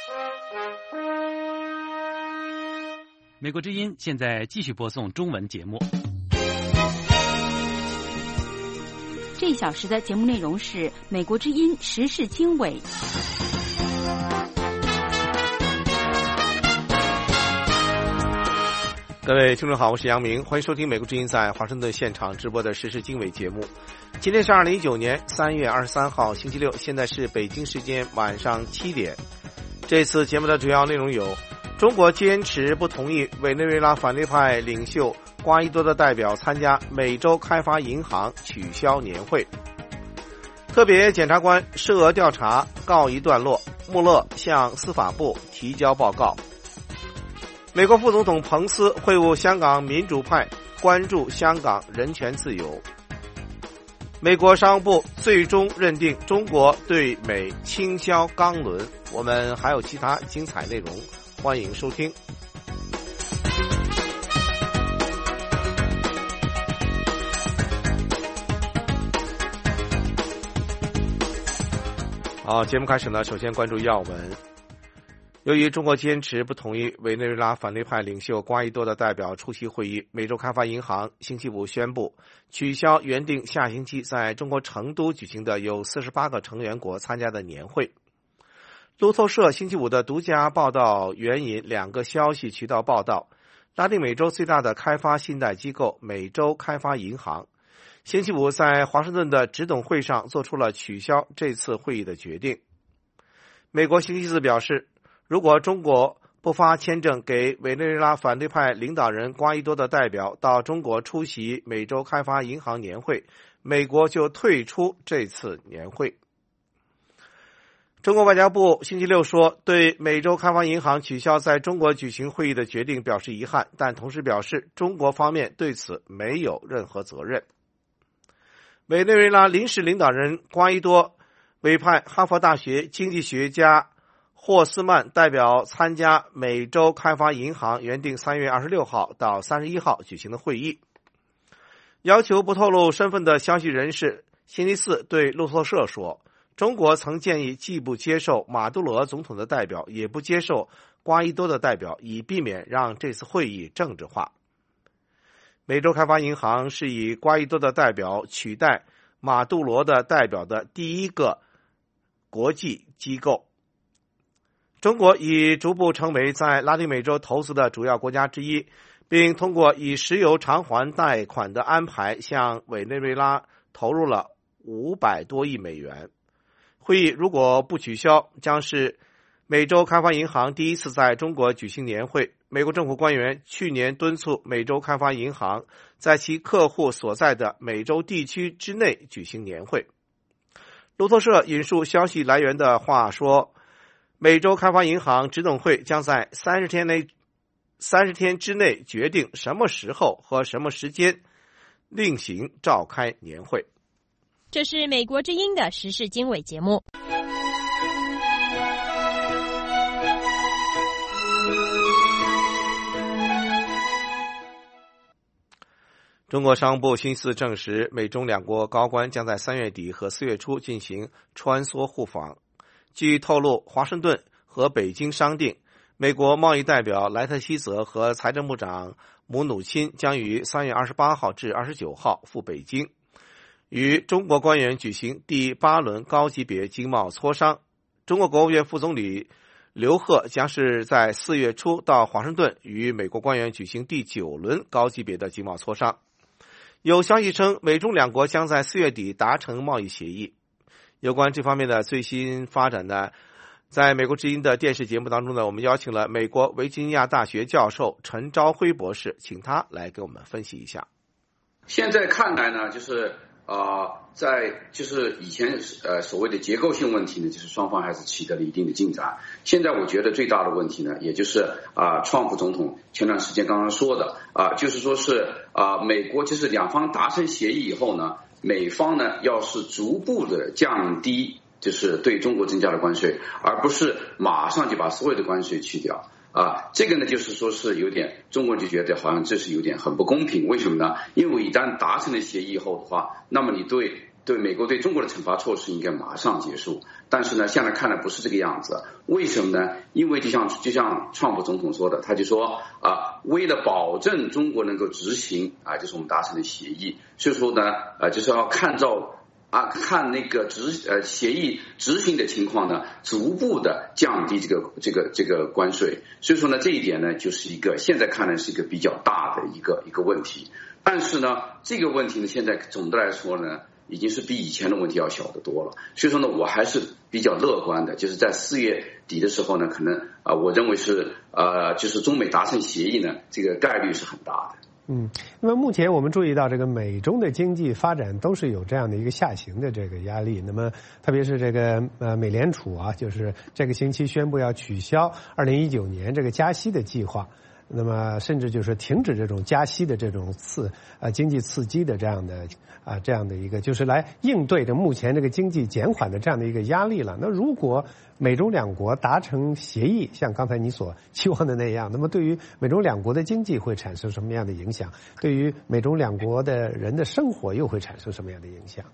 美国之音现在继续播送中文节目。 这一小时的节目内容是美国之音时事经纬。 各位听众好，我是杨明，欢迎收听美国之音在华盛顿现场直播的时事经纬节目。今天是2019年3月23号星期六，现在是北京时间晚上7点。这次节目的主要内容有：中国坚持不同意委内瑞拉反对派领袖瓜伊多的代表参加美洲开发银行取消年会；特别检察官涉俄调查告一段落，穆勒向司法部提交报告；美国副总统彭斯会晤香港民主派，关注香港人权自由；美国商务部最终认定中国对美倾销钢轮。我们还有其他精彩内容，欢迎收听。好，节目开始呢，首先关注要闻。由于中国坚持不同意委内瑞拉反对派领袖瓜伊多的代表出席会议，美洲开发银行星期五宣布取消原定下星期在中国成都举行的有48个成员国参加的年会。路透社星期五的独家报道援引两个消息渠道报道，拉丁美洲最大的开发信贷机构美洲开发银行星期五在华盛顿的执董会上做出了取消这次会议的决定。美国星期四表示，如果中国不发签证给委内瑞拉反对派领导人瓜伊多的代表到中国出席美洲开发银行年会，美国就退出这次年会。中国外交部星期六说，对美洲开发银行取消在中国举行会议的决定表示遗憾，但同时表示中国方面对此没有任何责任。委内瑞拉临时领导人瓜伊多委派哈佛大学经济学家霍斯曼代表参加美洲开发银行原定3月26号到31号举行的会议。要求不透露身份的消息人士星期四对路透社说，中国曾建议既不接受马杜罗总统的代表，也不接受瓜伊多的代表，以避免让这次会议政治化。美洲开发银行是以瓜伊多的代表取代马杜罗的代表的第一个国际机构。中国已逐步成为在拉丁美洲投资的主要国家之一，并通过以石油偿还贷款的安排向委内瑞拉投入了500多亿美元。会议如果不取消，将是美洲开发银行第一次在中国举行年会。美国政府官员去年敦促美洲开发银行在其客户所在的美洲地区之内举行年会。路透社引述消息来源的话说，美洲开发银行执董会将在30天之内决定什么时候和什么时间另行召开年会。 这是美国之音的时事经纬节目。 中国商务部星期四证实，美中两国高官将在3月底和4月初进行穿梭互访。据透露，华盛顿和北京商定，美国贸易代表莱特希泽和财政部长姆努钦将于3月28号至29号赴北京，与中国官员举行第8轮高级别经贸磋商。中国国务院副总理刘鹤将是在4月初到华盛顿与美国官员举行第9轮高级别的经贸磋商。有消息称，美中两国将在4月底达成贸易协议。有关这方面的最新发展呢，在美国之音的电视节目当中呢，我们邀请了美国维吉尼亚大学教授陈朝辉博士，请他来给我们分析一下。 现在看来呢，就是以前所谓的结构性问题呢，就是双方还是取得了一定的进展。现在我觉得最大的问题呢，也就是川普总统前段时间刚刚说的就是说是美国就是两方达成协议以后呢，美方呢要是逐步的降低就是对中国增加的关税，而不是马上就把所有的关税去掉。这个呢就是说是有点中国人就觉得好像这是有点很不公平。为什么呢？因为一旦达成了协议以后的话，那么你对美国对中国的惩罚措施应该马上结束，但是呢，现在看来不是这个样子。为什么呢？因为就像川普总统说的，他就说为了保证中国能够执行就是我们达成的协议，所以说呢就是要看那个协议执行的情况呢，逐步的降低这个关税。所以说呢，这一点呢，就是现在看来是一个比较大的一个问题。但是呢，这个问题呢，现在总的来说呢，已经是比以前的问题要小得多了。所以说呢，我还是比较乐观的，就是在4月底的时候呢，可能我认为是就是中美达成协议呢，这个概率是很大的。 那么目前我们注意到这个美中的经济发展都是有这样的一个下行的这个压力。那么特别是这个美联储就是这个星期宣布要取消2019年这个加息的计划。那么甚至就是停止这种加息的这种经济刺激的这样的一个，就是来应对着目前这个经济减缓的这样的一个压力了。那如果美中两国达成协议，像刚才你所期望的那样，那么对于美中两国的经济会产生什么样的影响？对于美中两国的人的生活又会产生什么样的影响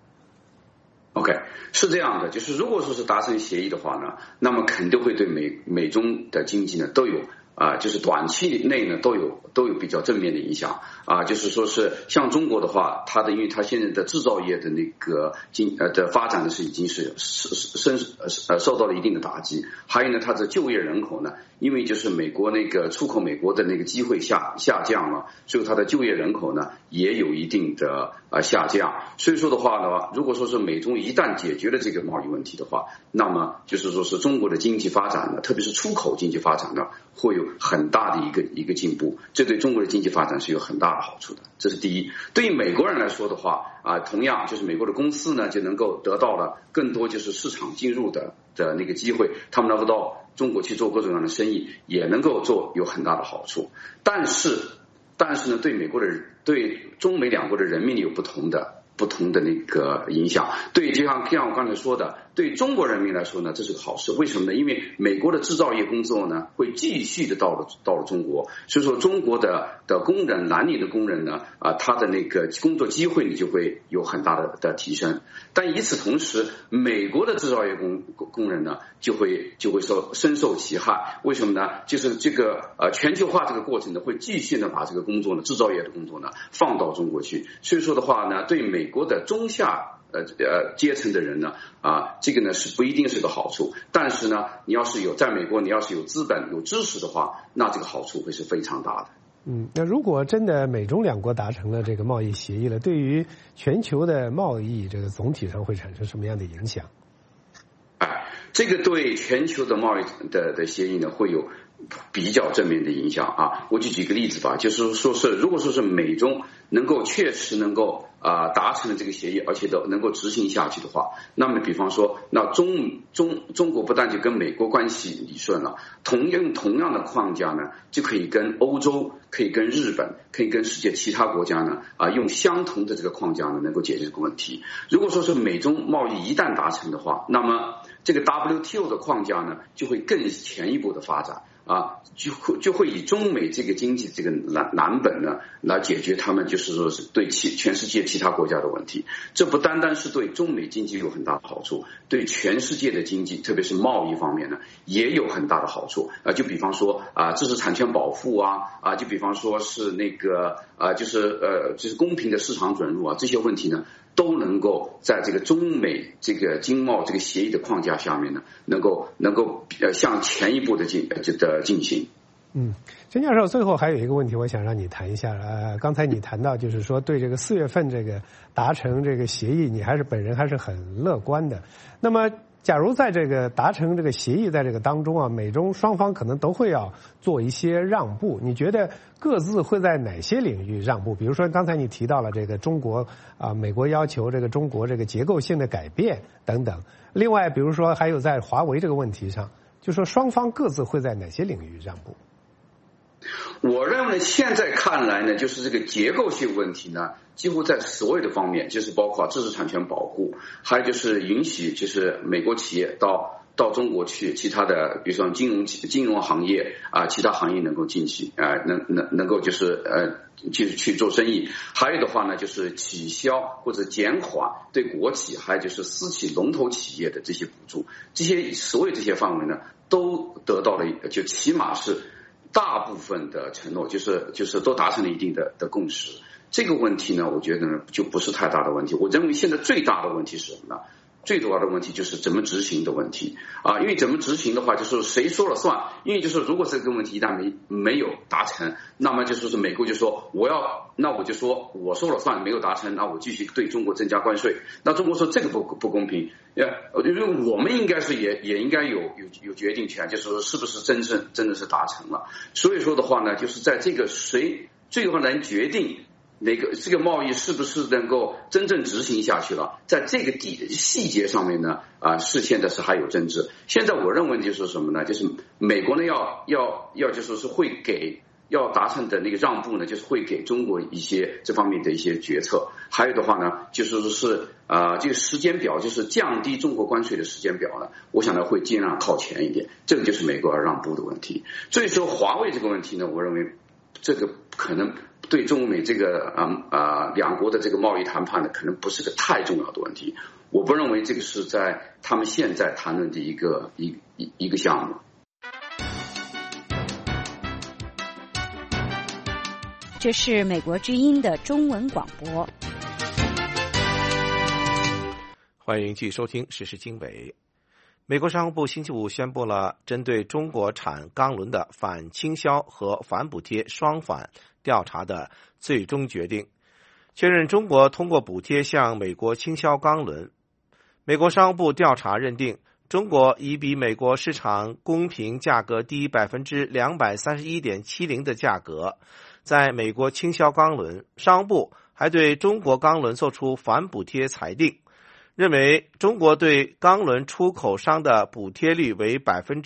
？OK， 是这样的，就是如果说是达成协议的话呢，那么肯定会对美中的经济呢都有就是短期内呢都有比较正面的影响就是说是像中国的话，因为它现在的制造业的那个的发展呢是已经是受到了一定的打击，还有呢它的就业人口呢，因为就是美国那个出口美国的那个机会下降了，所以它的就业人口呢也有一定的下降。所以说的话呢，如果说是美中一旦解决了这个贸易问题的话，那么就是说是中国的经济发展呢，特别是出口经济发展呢，会有很大的一个进步，这对中国的经济发展是有很大的好处的，这是第一。对于美国人来说的话同样就是美国的公司呢就能够得到了更多就是市场进入的那个机会，他们能够到中国去做各种各样的生意，也能够有很大的好处。但是呢，对中美两国的人民有不同的那个影响。就像我刚才说的，对中国人民来说呢，这是个好事。为什么呢？因为美国的制造业工作呢会继续的到了中国，所以说中国的工人，蓝领的工人呢他的那个工作机会呢就会有很大的提升。但与此同时，美国的制造业工人呢就会深受其害。为什么呢？就是这个全球化这个过程呢会继续的把这个工作呢，制造业的工作呢放到中国去。所以说的话呢，对美国的中下阶层的人呢这个呢是不一定是个好处。但是呢，在美国你要是有资本有知识的话，那这个好处会是非常大的。 那如果真的美中两国达成了这个贸易协议了，对于全球的贸易这个总体上会产生什么样的影响？ 这个对全球的贸易的协议呢会有比较正面的影响我就举个例子吧，就是说是如果说是美中确实能够达成了这个协议，而且能够执行下去的话，那么比方说那中国不但就跟美国关系理顺了，同样的框架呢就可以跟欧洲，可以跟日本，可以跟世界其他国家呢用相同的这个框架呢能够解决这个问题。如果说是美中贸易一旦达成的话，那么这个 WTO 的框架呢就会更前一步的发展就会以中美这个经济这个蓝本呢来解决他们就是说是对全世界其他国家的问题。这不单单是对中美经济有很大的好处，对全世界的经济特别是贸易方面呢也有很大的好处就比方说知识产权保护就比方说是那个就是公平的市场准入这些问题呢都能够在这个中美这个经贸这个协议的框架下面呢能够向前一步的进行。 陈教授，最后还有一个问题我想让你谈一下刚才你谈到就是说对这个4月份这个达成这个协议，你本人还是很乐观的。那么假如在这个达成这个协议在这个当中美中双方可能都会要做一些让步，你觉得各自会在哪些领域让步？比如说刚才你提到了这个中国美国要求这个中国这个结构性的改变等等。另外比如说还有在华为这个问题上，就说双方各自会在哪些领域让步？ 我认为现在看来呢，就是这个结构性问题呢几乎在所有的方面，就是包括知识产权保护，还有就是允许就是美国企业到到中国去，其他的比如说金融行业其他行业能够进去能够就是去做生意。还有的话呢，就是取消或者减缓对国企还有就是私企龙头企业的这些补助，所有这些范围呢都得到了，就起码是大部分的承诺，就是都达成了一定的共识。这个问题呢，我觉得呢就不是太大的问题。我认为现在最大的问题是什么呢？最主要的问题就是怎么执行的问题因为怎么执行的话，就是谁说了算。因为就是如果这个问题一旦没有达成，那么就说是美国就说那我就说我说了算，没有达成，那我继续对中国增加关税。那中国说这个不公平，我觉得我们应该是也应该有决定权，就是说是不是真的是达成了。所以说的话呢，就是在这个谁最后能决定这个贸易是不是能够真正执行下去了，在这个细节上面呢是现在是还有争执。现在我认为就是什么呢？就是美国呢要就说是会要达成的那个让步呢，就是会给中国一些这方面的一些决策。还有的话呢，就是这个时间表，就是降低中国关税的时间表呢，我想呢会尽量靠前一点。这个就是美国要让步的问题。所以说华为这个问题呢，我认为这个可能对中美这个两国的这个贸易谈判呢，可能不是个太重要的问题。我不认为这个是在他们现在谈论的一个项目。 这是美国之音的中文广播。 欢迎继续收听时事经纬。美国商务部星期五宣布了针对中国产钢轮的反倾销和反补贴双反调查的最终决定，确认中国通过补贴向美国倾销钢轮。美国商务部调查认定，中国以比美国市场公平价格低 231.70% 的价格在美国倾销钢轮。商务部还对中国钢轮作出反补贴裁定，认为中国对钢轮出口商的补贴率为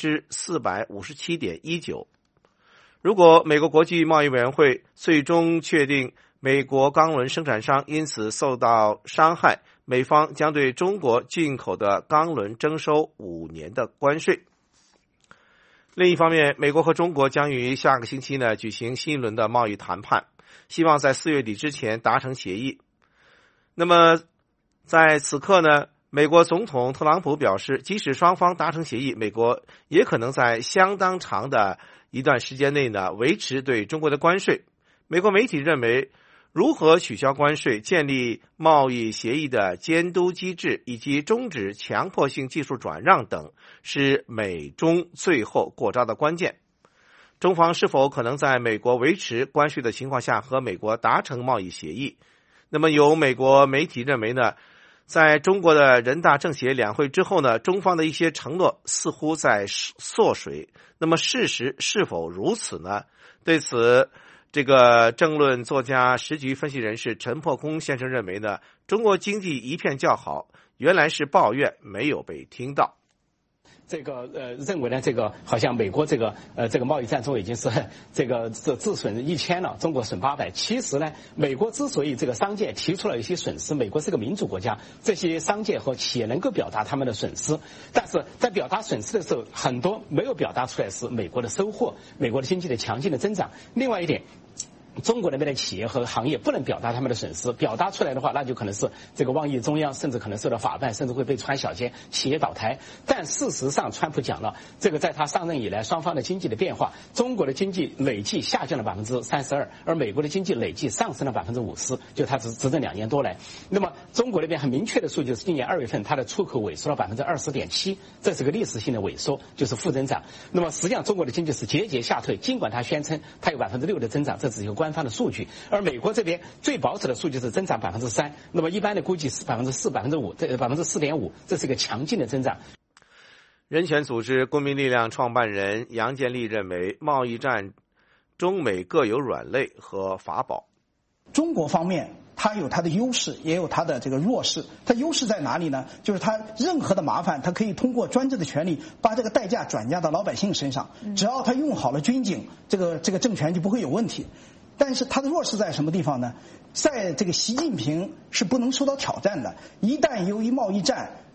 457.19%。 如果美国国际贸易委员会最终确定美国钢轮生产商因此受到伤害，美方将对中国进口的钢轮征收5年的关税。另一方面，美国和中国将于下个星期呢举行新一轮的贸易谈判，希望在4月底之前达成协议。那么在此刻呢，美国总统特朗普表示，即使双方达成协议，美国也可能在相当长的一段时间内呢维持对中国的关税。美国媒体认为，如何取消关税、建立贸易协议的监督机制以及终止强迫性技术转让等是美中最后过招的关键。中方是否可能在美国维持关税的情况下和美国达成贸易协议？那么有美国媒体认为呢，在中国的人大政协两会之后呢，中方的一些承诺似乎在缩水。那么事实是否如此呢？对此，这个政论作家、时局分析人士陈破空先生认为呢，中国经济一片叫好，原来是抱怨没有被听到。 认为呢，这个好像美国这个贸易战中已经是自损1000了，中国损800。其实呢，美国之所以这个商界提出了一些损失，美国是个民主国家，这些商界和企业能够表达他们的损失，但是在表达损失的时候，很多没有表达出来是美国的收获，美国的经济的强劲的增长。另外一点，中国那边的企业和行业不能表达他们的损失，表达出来的话，那就可能是这个妄议中央，甚至可能受到法办，甚至会被穿小鞋，企业倒台。但事实上，川普讲了，这个在他上任以来，双方的经济的变化，中国的经济累计下降了32%，而美国的经济累计上升了50%，就他执政2年多来。那么中国那边很明确的数据是，今年2月份它的出口萎缩了20.7%，这是个历史性的萎缩，就是负增长。那么实际上中国的经济是节节下退，尽管它宣称它有6%的增长，这只是一个官方的数据，而美国这边最保守的数据是增长3%，那么一般的估计是4%、5%，这4.5%，这是一个强劲的增长。 人权组织公民力量创办人杨建立认为，贸易战中美各有软肋和法宝。 中国方面它有它的优势，也有它的这个弱势。它优势在哪里呢？就是它任何的麻烦，它可以通过专制的权利把这个代价转嫁到老百姓身上。只要它用好了军警，这个政权就不会有问题。但是它的弱势在什么地方呢？在这个习近平是不能受到挑战的。一旦由于贸易战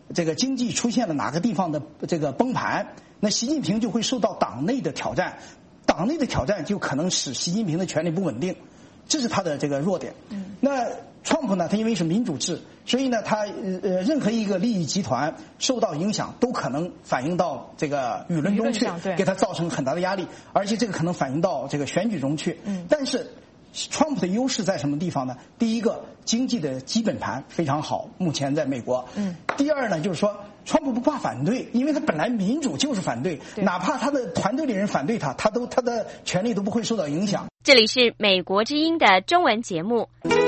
这个经济出现了哪个地方的这个崩盘，那习近平就会受到党内的挑战，党内的挑战就可能使习近平的权力不稳定，这是他的这个弱点。那川普呢，他因为是民主制，所以呢，他任何一个利益集团受到影响，都可能反映到这个舆论中去，给他造成很大的压力，而且这个可能反映到这个选举中去。但是川普的优势在什么地方呢？第一个，经济的基本盘非常好，目前在美国。第二呢，就是说川普不怕反对，因为他本来民主就是反对，哪怕他的团队里人反对他，他的权利都不会受到影响。 这里是美国之音的中文节目。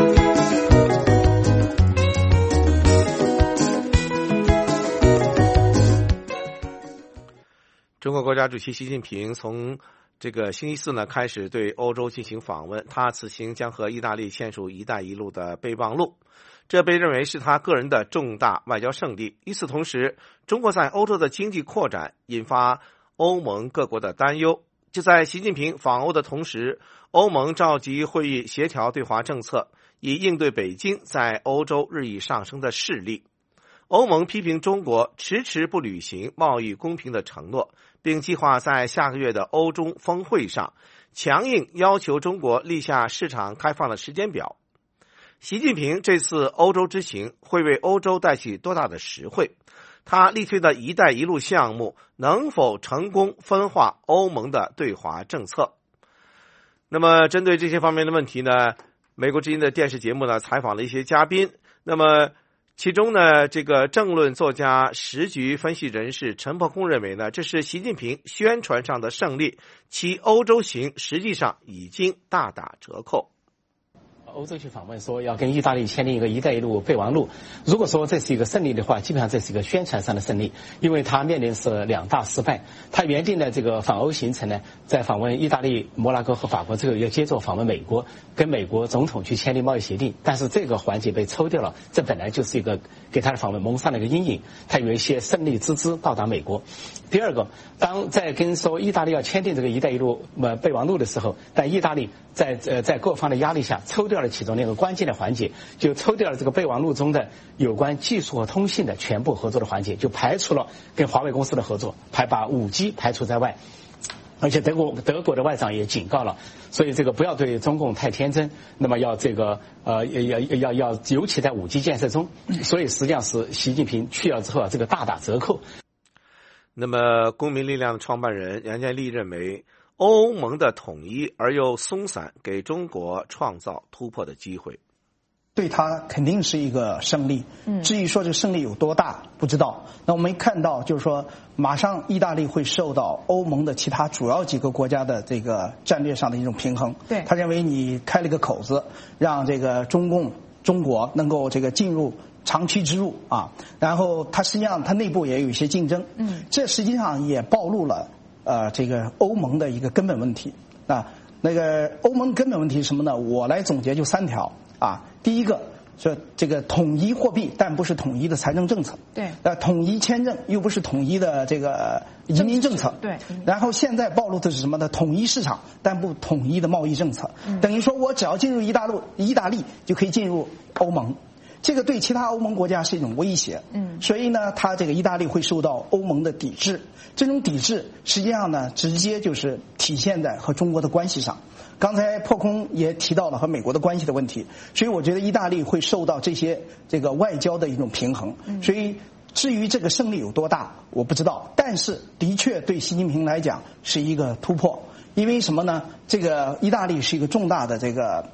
中国国家主席习近平从这个星期四呢开始对欧洲进行访问，他此行将和意大利签署“一带一路”的备忘录，这被认为是他个人的重大外交胜利。与此同时，中国在欧洲的经济扩展引发欧盟各国的担忧。就在习近平访欧的同时，欧盟召集会议协调对华政策，以应对北京在欧洲日益上升的势力。欧盟批评中国迟迟不履行贸易公平的承诺，并计划在下个月的欧中峰会上强硬要求中国立下市场开放的时间表。习近平这次欧洲之行会为欧洲带起多大的实惠？他力推的一带一路项目能否成功分化欧盟的对华政策？那么针对这些方面的问题呢，美国之音的电视节目呢采访了一些嘉宾，那么其中呢，这个政论作家、时局分析人士陈破空认为呢，这是习近平宣传上的胜利，其欧洲行实际上已经大打折扣。 欧洲去访问说要跟意大利签订一个“一带一路”备忘录，如果说这是一个胜利的话，基本上这是一个宣传上的胜利，因为他面临是两大失败。他原定的这个访欧行程呢，在访问意大利、摩纳哥和法国之后，要接着访问美国，跟美国总统去签订贸易协定，但是这个环节被抽掉了，这本来就是一个给他的访问蒙上了一个阴影，他有一些胜利之姿到达美国。第二个，当在跟说意大利要签订这个“一带一路”备忘录的时候，但意大利在各方的压力下抽掉了其中那个关键的环节，就抽掉了这个备忘录中的有关技术和通信的全部合作的环节，就排除了跟华为公司的合作，把 5G 排除在外。而且德国的外长也警告了，所以这个不要对中共太天真，那么要这个要尤其在 5G 建设中，所以实际上是习近平去了之后这个大打折扣。 那么公民力量的创办人杨建立认为，欧盟的统一而又松散给中国创造突破的机会， 对他肯定是一个胜利。至于说这个胜利有多大不知道。那我们看到就是说马上意大利会受到欧盟的其他主要几个国家的这个战略上的一种平衡。对，他认为你开了个口子，让这个中国能够这个进入长驱直入啊，然后它实际上它内部也有一些竞争。这实际上也暴露了这个欧盟的一个根本问题啊。那个欧盟根本问题是什么呢？我来总结就3条啊。第一个说这个统一货币，但不是统一的财政政策。对。统一签证又不是统一的这个移民政策。对。然后现在暴露的是什么呢？统一市场，但不统一的贸易政策。等于说我只要进入意大利就可以进入欧盟。这个对其他欧盟国家是一种威胁。所以呢，它这个意大利会受到欧盟的抵制。这种抵制实际上呢，直接就是体现在和中国的关系上。刚才破空也提到了和美国的关系的问题，所以我觉得意大利会受到这个外交的一种平衡。所以至于这个胜利有多大，我不知道，但是的确对习近平来讲是一个突破。因为什么呢？这个意大利是一个重大的这个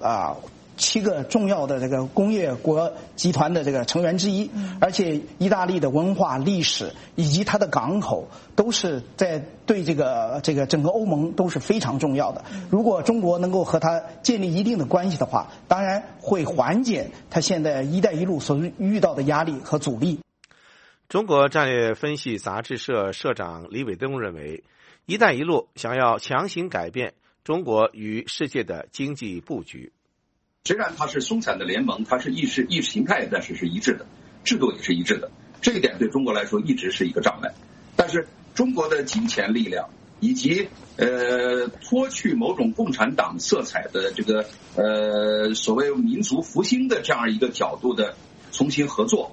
7个重要的这个工业国集团的这个成员之一，而且意大利的文化历史以及它的港口都是在对这个整个欧盟都是非常重要的。如果中国能够和它建立一定的关系的话，当然会缓解它现在一带一路所遇到的压力和阻力。 中国战略分析杂志社社长李伟东认为，一带一路想要强行改变中国与世界的经济布局。 虽然它是松散的联盟，它是意识形态，但是是一致的，制度也是一致的，这一点对中国来说一直是一个障碍。但是中国的金钱力量以及脱去某种共产党色彩的这个所谓民族复兴的这样一个角度的重新合作，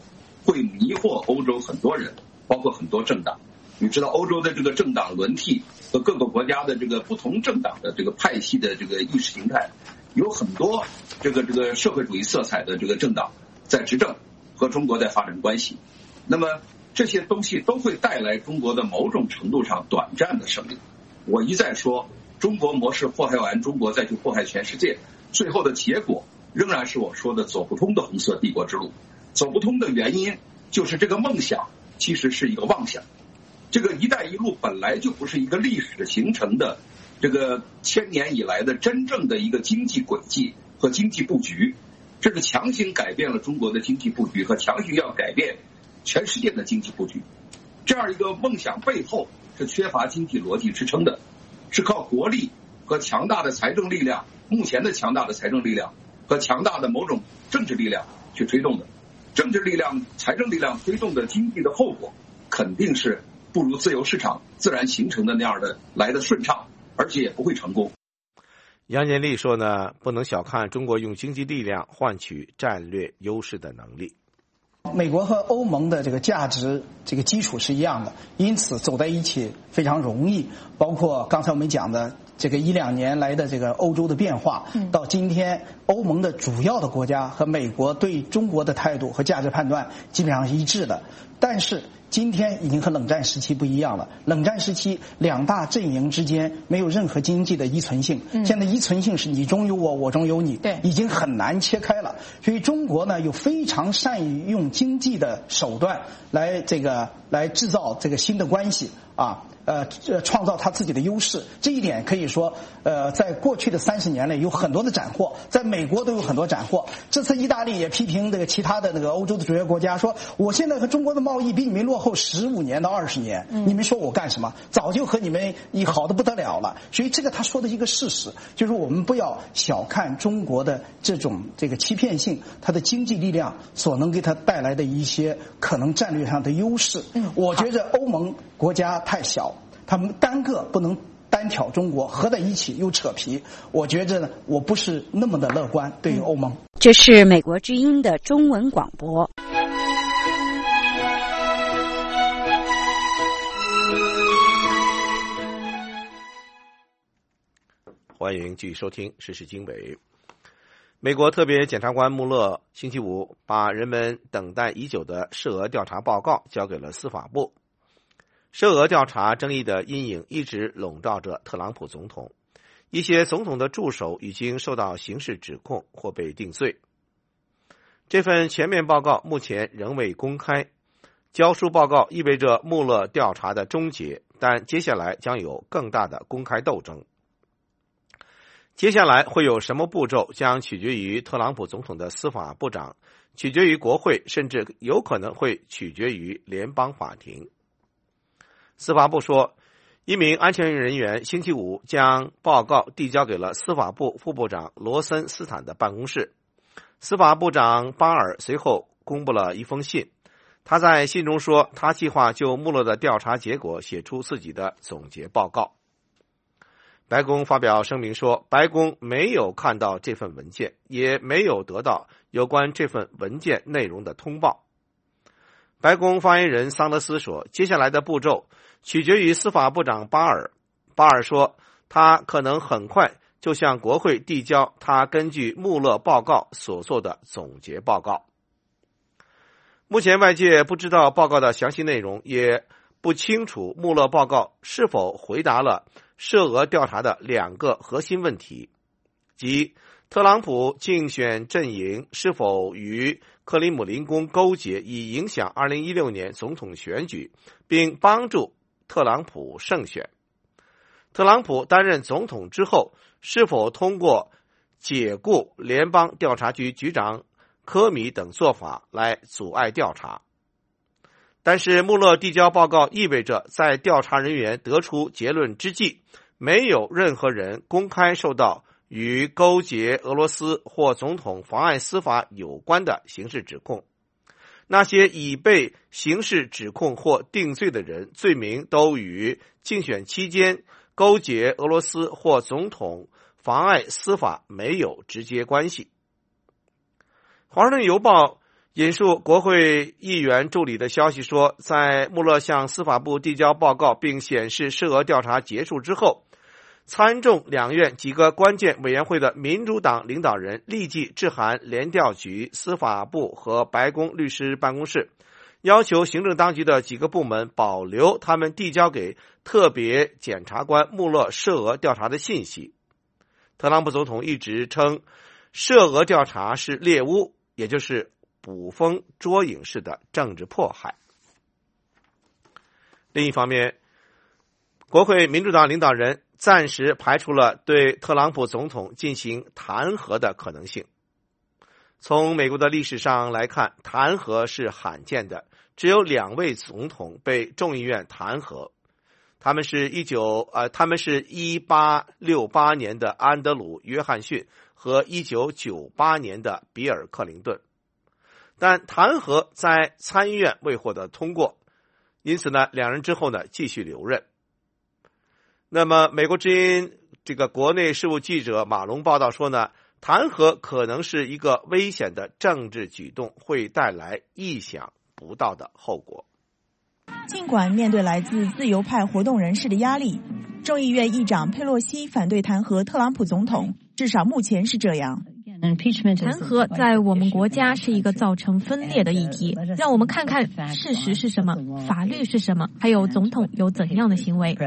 会迷惑欧洲很多人，包括很多政党。你知道欧洲的这个政党轮替和各个国家的这个不同政党的这个派系的这个意识形态，有很多这个社会主义色彩的这个政党在执政，和中国在发展关系。那么这些东西都会带来中国的某种程度上短暂的胜利。我一再说，中国模式祸害完中国，再去祸害全世界，最后的结果仍然是我说的走不通的红色帝国之路。走不通的原因就是这个梦想其实是一个妄想。这个一带一路本来就不是一个历史形成的这个1000年以来的真正的一个经济轨迹和经济布局，这是强行改变了中国的经济布局和强行要改变全世界的经济布局。这样一个梦想背后是缺乏经济逻辑支撑的，是靠国力和强大的财政力量，目前的强大的财政力量和强大的某种政治力量去推动的。政治力量、财政力量推动的经济的后果肯定是不如自由市场自然形成的那样的来的顺畅，而且也不会成功。 杨建利说呢，不能小看中国用经济力量换取战略优势的能力。 美国和欧盟的这个价值这个基础是一样的，因此走在一起非常容易。包括刚才我们讲的这个1-2年来的这个欧洲的变化，到今天欧盟的主要的国家和美国对中国的态度和价值判断基本上是一致的。但是今天已经和冷战时期不一样了，冷战时期两大阵营之间没有任何经济的依存性，现在依存性是你中有我，我中有你，已经很难切开了。所以中国呢，有非常善于用经济的手段来制造这个新的关系啊。创造他自己的优势，这一点可以说，在过去的30年内有很多的斩获，在美国都有很多斩获。这次意大利也批评这个其他的那个欧洲的主要国家，说我现在和中国的贸易比你们落后15年到20年，你们说我干什么？早就和你们好的不得了了。所以这个他说的一个事实，就是我们不要小看中国的这个欺骗性，它的经济力量所能给它带来的一些可能战略上的优势。我觉着欧盟国家太小。他们单个不能单挑中国，合在一起又扯皮，我觉着呢，我不是那么的乐观对于欧盟。 这是美国之音的中文广播。 欢迎继续收听时事经纬。美国特别检察官穆勒星期五把人们等待已久的涉俄调查报告交给了司法部。涉俄调查争议的阴影一直笼罩着特朗普总统，一些总统的助手已经受到刑事指控或被定罪。这份全面报告目前仍未公开，交出报告意味着穆勒调查的终结，但接下来将有更大的公开斗争。接下来会有什么步骤将取决于特朗普总统的司法部长，取决于国会，甚至有可能会取决于联邦法庭。司法部说，一名安全人员星期五将报告递交给了司法部副部长罗森斯坦的办公室。司法部长巴尔随后公布了一封信，他在信中说，他计划就穆勒的调查结果写出自己的总结报告。白宫发表声明说，白宫没有看到这份文件，也没有得到有关这份文件内容的通报。白宫发言人桑德斯说，接下来的步骤取决于司法部长巴尔。巴尔说，他可能很快就向国会递交他根据穆勒报告所做的总结报告。目前外界不知道报告的详细内容，也不清楚穆勒报告是否回答了涉俄调查的2个核心问题，即特朗普竞选阵营是否与克里姆林宫勾结，以影响2016年总统选举，并帮助特朗普胜选。特朗普担任总统之后，是否通过解雇联邦调查局局长科米等做法来阻碍调查。但是穆勒递交报告意味着，在调查人员得出结论之际，没有任何人公开受到与勾结俄罗斯或总统妨碍司法有关的刑事指控。那些已被刑事指控或定罪的人，罪名都与竞选期间勾结俄罗斯或总统妨碍司法没有直接关系。华盛顿邮报引述国会议员助理的消息说，在穆勒向司法部递交报告并显示涉俄调查结束之后，参众两院几个关键委员会的民主党领导人立即致函联调局、司法部和白宫律师办公室，要求行政当局的几个部门保留他们递交给特别检察官穆勒涉俄调查的信息。特朗普总统一直称涉俄调查是猎巫，也就是捕风捉影式的政治迫害。另一方面，国会民主党领导人暂时排除了对特朗普总统进行弹劾的可能性。从美国的历史上来看，弹劾是罕见的，只有2位总统被众议院弹劾，他们是1868年的安德鲁·约翰逊和1998年的比尔·克林顿。但弹劾在参议院未获得通过，因此呢，两人之后呢继续留任。那么，美国之音国内事务记者马龙报道说呢，弹劾可能是一个危险的政治举动，会带来意想不到的后果。 尽管面对来自自由派活动人士的压力，众议院议长佩洛西反对弹劾特朗普总统，至少目前是这样。 弹劾在我们国家是一个造成分裂的议题，让我们看看事实是什么，法律是什么，还有总统有怎样的行为。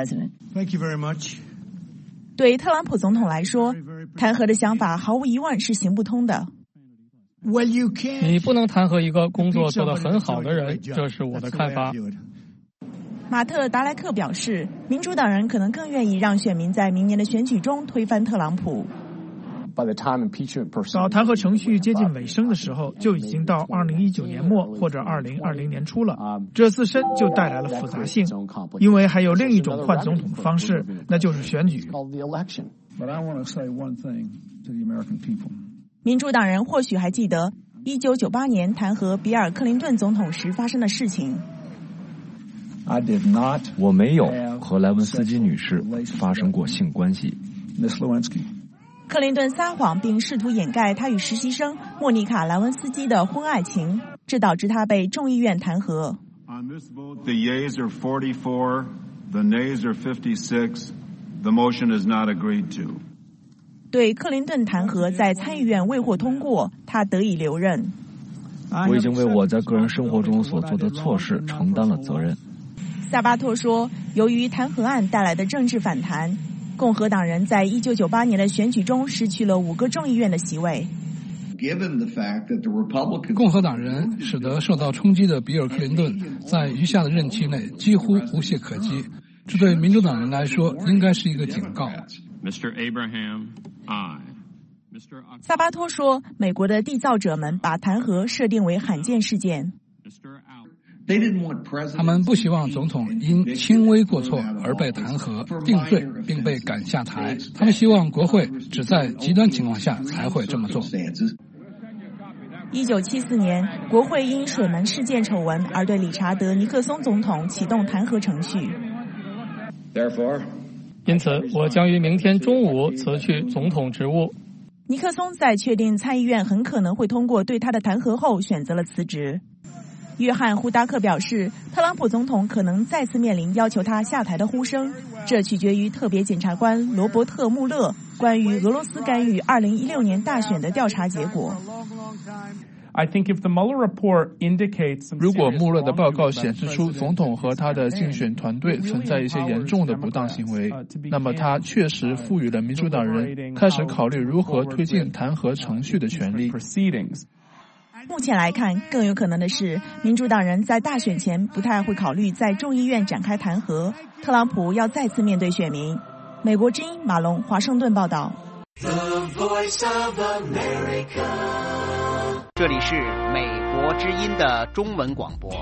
对特朗普总统来说，弹劾的想法毫无疑问是行不通的。 你不能弹劾一个工作做得很好的人，这是我的看法。 马特·达莱克表示，民主党人可能更愿意让选民在明年的选举中推翻特朗普。 到弹劾程序接近尾声的时候，就已经到2019年末或者2020年初了。这自身就带来了复杂性，因为还有另一种换总统的方式，那就是选举。 民主党人或许还记得1998年弹劾比尔·克林顿总统时发生的事情。 我没有和莱文斯基女士发生过性关系。 克林顿撒谎并试图掩盖他与实习生莫妮卡·莱文斯基的婚外情，这导致他被众议院弹劾。 On this vote, the yeas are 44, the nays are 56. The motion is not agreed to. 对克林顿弹劾在参议院未获通过，他得以留任。 我已经为我在个人生活中所做的错事承担了责任。 萨巴托说，由于弹劾案带来的政治反弹，共和党人在1998年的选举中失去了5个众议院的席位。 共和党人使得受到冲击的比尔·克林顿在余下的任期内几乎无懈可击，这对民主党人来说应该是一个警告。 萨巴托说，美国的缔造者们把弹劾设定为罕见事件。 他们不希望总统因轻微过错而被弹劾、定罪并被赶下台。他们希望国会只在极端情况下才会这么做。 1974年，国会因水门事件丑闻而对理查德·尼克松总统启动弹劾程序。 因此，我将于明天中午辞去总统职务。 尼克松在确定参议院很可能会通过对他的弹劾后，选择了辞职。约翰·胡达克表示，特朗普总统可能再次面临要求他下台的呼声，这取决于特别检察官罗伯特·穆勒关于俄罗斯干预2016年大选的调查结果。 如果穆勒的报告显示出总统和他的竞选团队存在一些严重的不当行为，那么他确实赋予了民主党人开始考虑如何推进弹劾程序的权利。 目前来看，更有可能的是，民主党人在大选前不太会考虑在众议院展开弹劾，特朗普要再次面对选民。美国之音马龙，华盛顿报道。 这里是美国之音的中文广播。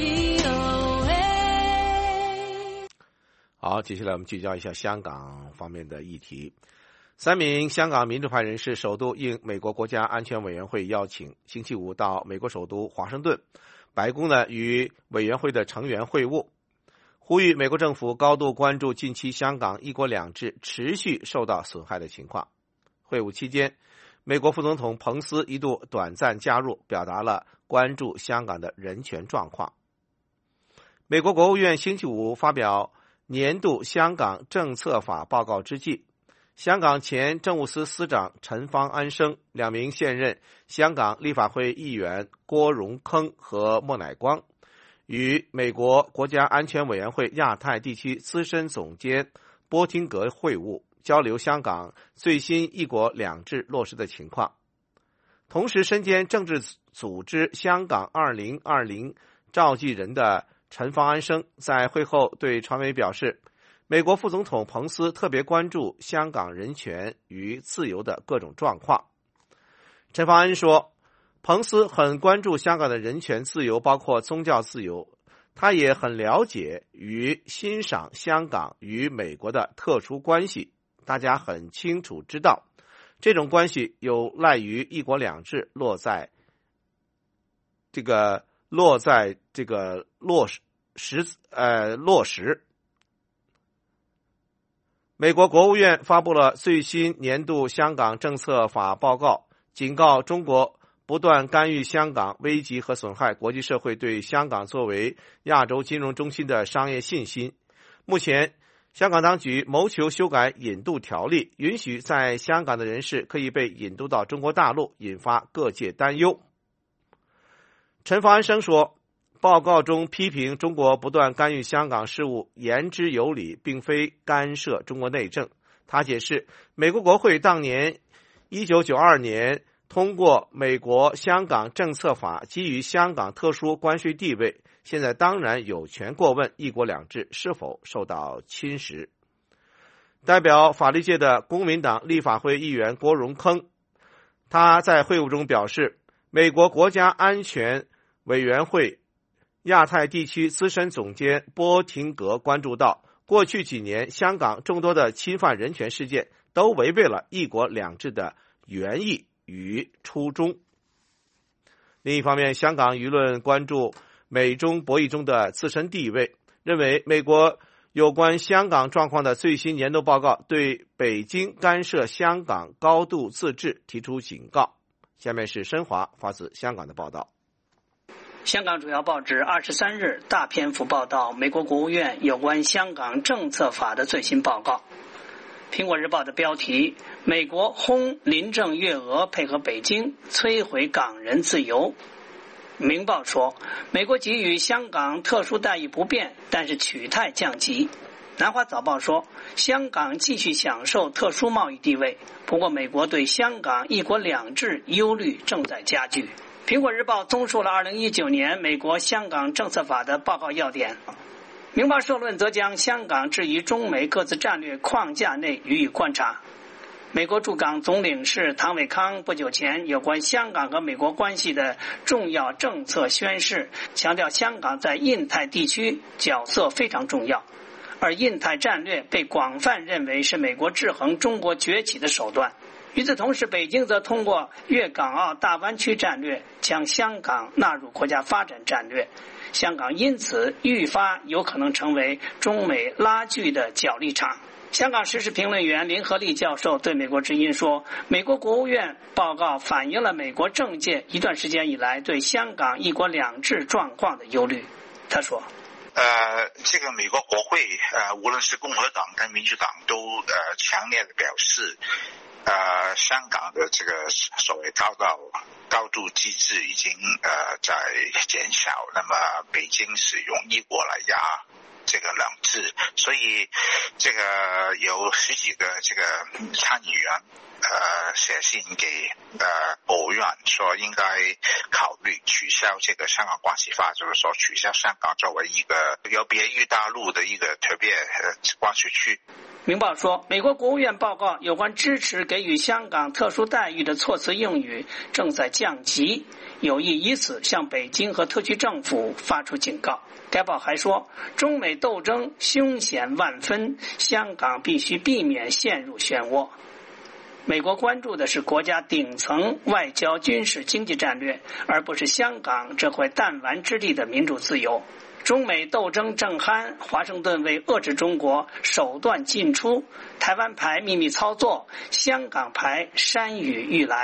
好，接下来我们聚焦一下香港方面的议题。3名香港民主派人士首度应美国国家安全委员会邀请，星期五到美国首都华盛顿，白宫呢与委员会的成员会晤，呼吁美国政府高度关注近期香港一国两制持续受到损害的情况。会晤期间，美国副总统彭斯一度短暂加入，表达了关注香港的人权状况。美国国务院星期五发表年度香港政策法报告之际，香港前政务司司长陈方安生、2名现任香港立法会议员郭荣铿和莫乃光与美国国家安全委员会亚太地区资深总监波汀格会晤，交流香港最新一国两制落实的情况。同时身兼政治组织香港2020召集人的陈方安生在会后对传媒表示，美国副总统彭斯特别关注香港人权与自由的各种状况。陈方安说，彭斯很关注香港的人权自由，包括宗教自由，他也很了解与欣赏香港与美国的特殊关系，大家很清楚知道这种关系有赖于一国两制落实。美国国务院发布了最新年度香港政策法报告，警告中国不断干预香港，危及和损害国际社会对香港作为亚洲金融中心的商业信心。目前香港当局谋求修改引渡条例，允许在香港的人士可以被引渡到中国大陆，引发各界担忧。陈方安生说，报告中批评中国不断干预香港事务言之有理，并非干涉中国内政。他解释，美国国会当年1992年通过美国香港政策法，基于香港特殊关税地位，现在当然有权过问一国两制是否受到侵蚀。代表法律界的公民党立法会议员郭荣铿，他在会晤中表示，美国国家安全委员会亚太地区资深总监波廷格关注到，过去几年香港众多的侵犯人权事件都违背了一国两制的原意与初衷。另一方面，香港舆论关注美中博弈中的自身地位，认为美国有关香港状况的最新年度报告对北京干涉香港高度自治提出警告。下面是申华发自香港的报道。 香港主要报纸23日大篇幅报道美国国务院有关香港政策法的最新报告。苹果日报的标题，美国轰林郑月娥配合北京摧毁港人自由。明报说，美国给予香港特殊待遇不变，但是取态降级。南华早报说，香港继续享受特殊贸易地位，不过美国对香港一国两制忧虑正在加剧。苹果日报综述了2019年美国香港政策法的报告要点。明报社论则将香港置于中美各自战略框架内予以观察。美国驻港总领事唐伟康不久前有关香港和美国关系的重要政策宣示，强调香港在印太地区角色非常重要，而印太战略被广泛认为是美国制衡中国崛起的手段。与此同时，北京则通过粤港澳大湾区战略将香港纳入国家发展战略，香港因此愈发有可能成为中美拉锯的角力场。香港时事评论员林和利教授对美国之音说，美国国务院报告反映了美国政界一段时间以来对香港一国两制状况的忧虑。他说， 这个美国国会无论是共和党跟民主党都强烈的表示，香港的这个所谓高度自治已经在减小，那么北京使用一国来压这个两制，所以这个有十几个这个参议员写信给国务院说应该考虑取消这个香港关系法，就是说取消香港作为一个有别于大陆的一个特别关税区。 明报说，美国国务院报告有关支持给予香港特殊待遇的措辞用语正在降级，有意以此向北京和特区政府发出警告。该报还说，中美斗争凶险万分，香港必须避免陷入漩涡。美国关注的是国家顶层外交、军事、经济战略，而不是香港这块弹丸之地的民主自由。中美斗争正酣，华盛顿为遏制中国手段尽出，台湾牌秘密操作，香港牌山雨欲来。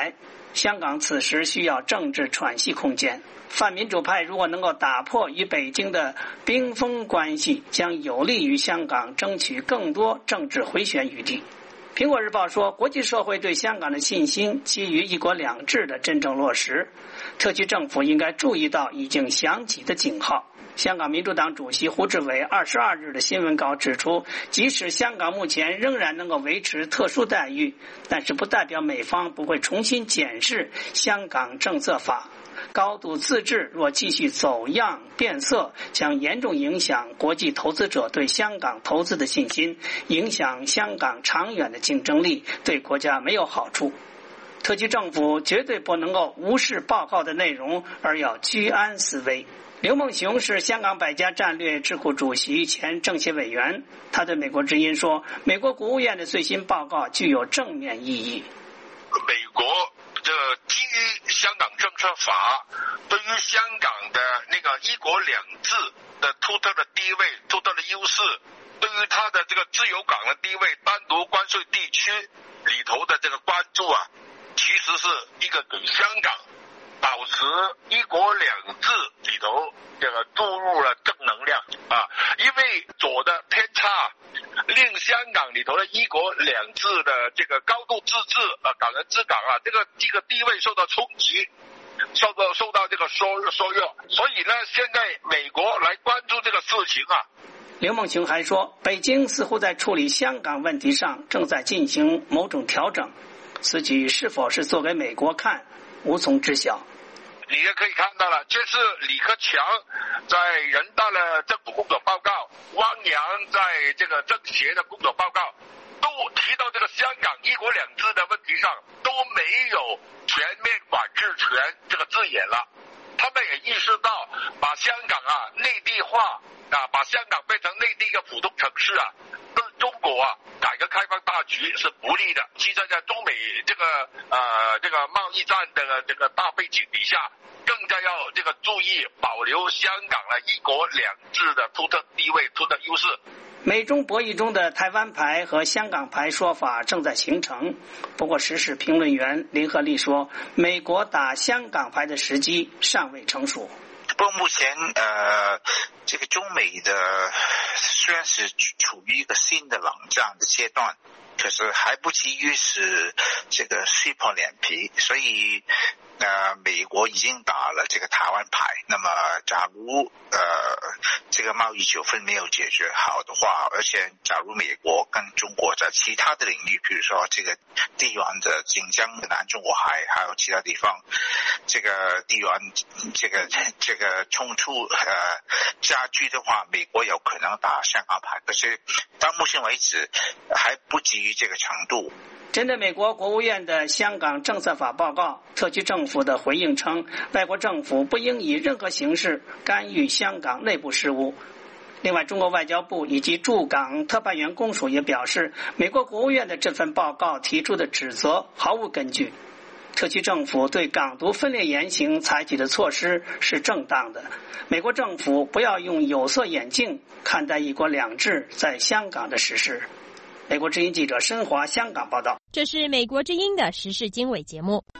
香港此时需要政治喘息空间。泛民主派如果能够打破与北京的冰封关系，将有利于香港争取更多政治回旋余地。苹果日报说，国际社会对香港的信心基于一国两制的真正落实，特区政府应该注意到已经响起的警号。香港民主党主席胡志伟22日的新闻稿指出，即使香港目前仍然能够维持特殊待遇，但是不代表美方不会重新检视香港政策法。高度自治若继续走样变色，将严重影响国际投资者对香港投资的信心，影响香港长远的竞争力，对国家没有好处。特区政府绝对不能够无视报告的内容，而要居安思危。刘梦熊是香港百家战略智库主席、前政协委员，他对美国之音说，美国国务院的最新报告具有正面意义。 美国基于香港政策法对于香港的那个一国两制的独特的地位、独特的优势，对于它的这个自由港的地位、单独关税地区里头的这个关注啊，其实是一个给香港保持一国两制里头这个注入了正能量啊，因为左的偏差令香港里头的一国两制的这个高度自治港人治港啊，这个地位受到冲击，受到这个削弱，所以呢，现在美国来关注这个事情啊。 刘梦熊还说，北京似乎在处理香港问题上正在进行某种调整，此举是否是做给美国看，无从知晓。 你也可以看到了，这是李克强在人大的政府工作报告，汪洋在这个政协的工作报告，都提到这个香港一国两制的问题上都没有全面管制权这个字眼了。他们也意识到把香港内地化把香港变成内地一个普通城市对中国改革开放大局是不利的。其实在中美这个贸易战的这个大背景底下，更加要这个注意保留香港的一国两制的独特地位、独特优势。 美中博弈中的台湾牌和香港牌说法正在形成，不过时事评论员林鹤利说，美国打香港牌的时机尚未成熟。 不过目前这个中美的虽然是处于一个新的冷战的阶段，可是还不至于是这个撕破脸皮，所以美国已经打了这个台湾牌。那么假如这个贸易纠纷没有解决好的话，而且假如美国跟中国在其他的领域，比如说这个地缘的紧张的南中国海，还有其他地方这个地缘这个冲突加剧的话，美国有可能打香港牌。可是到目前为止还不至于这个程度。 针对美国国务院的香港政策法报告，特区政府的回应称，外国政府不应以任何形式干预香港内部事务。另外，中国外交部以及驻港特派员公署也表示，美国国务院的这份报告提出的指责毫无根据。特区政府对港独分裂言行采取的措施是正当的。美国政府不要用有色眼镜看待一国两制在香港的实施。美国之音记者申华香港报道。 这是美国之音的时事经纬节目。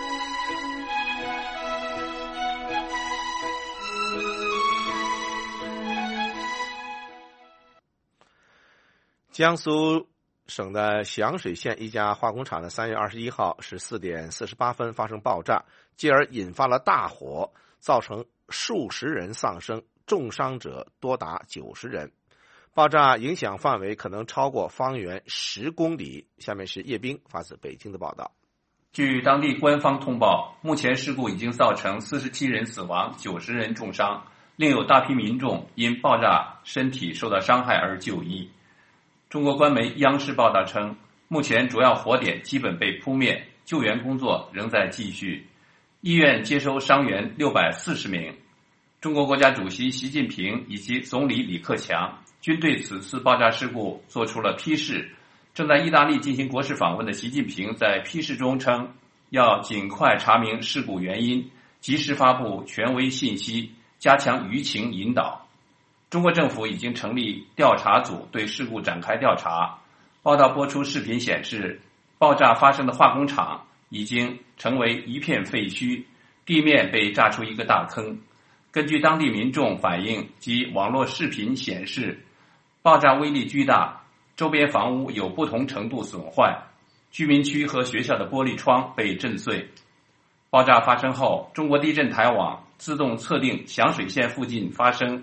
江苏省的响水县一家化工厂的3月21号14点48分发生爆炸，继而引发了大火，造成数十人丧生，重伤者多达90人。爆炸影响范围可能超过方圆10公里。下面是叶冰发自北京的报道。 据当地官方通报，目前事故已经造成47人死亡，90人重伤，另有大批民众因爆炸身体受到伤害而就医。中国官媒央视报道称，目前主要火点基本被扑灭，救援工作仍在继续。医院接收伤员640名。中国国家主席习近平以及总理李克强均对此次爆炸事故做出了批示。正在意大利进行国事访问的习近平在批示中称，要尽快查明事故原因，及时发布权威信息，加强舆情引导。中国政府已经成立调查组对事故展开调查。报道播出视频显示，爆炸发生的化工厂已经成为一片废墟，地面被炸出一个大坑。根据当地民众反映及网络视频显示，爆炸威力巨大，周边房屋有不同程度损坏，居民区和学校的玻璃窗被震碎。爆炸发生后，中国地震台网自动测定响水县附近发生